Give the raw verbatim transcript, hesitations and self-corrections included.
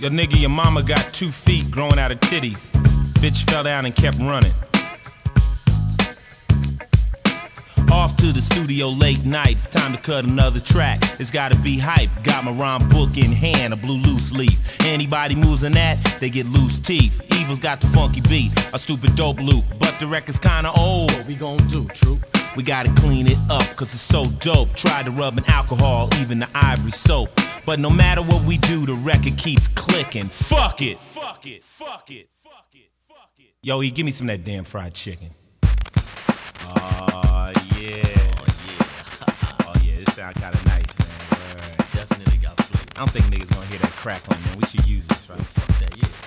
Yo, nigga, your mama got two feet growing out of titties. Bitch fell down and kept running. Off to the studio late nights, time to cut another track. It's gotta be hype, got my rhyme book in hand, a blue loose leaf. Anybody moves in that, they get loose teeth. Evil's got the funky beat, a stupid dope loop, but the record's kinda old. What we gon' do, true? We gotta clean it up, cause it's so dope. Try to rub in alcohol, even the ivory soap. But no matter what we do, the record keeps clicking. Fuck it! Fuck it! Fuck it! Fuck it! Fuck it! Yo, E, give me some of that damn fried chicken. Oh, yeah. Oh, yeah. Oh, yeah, this sound kinda nice, man. Right. Definitely got flavor. I don't think niggas gonna hear that crackling, man. We should use this, right? Fuck that, yeah.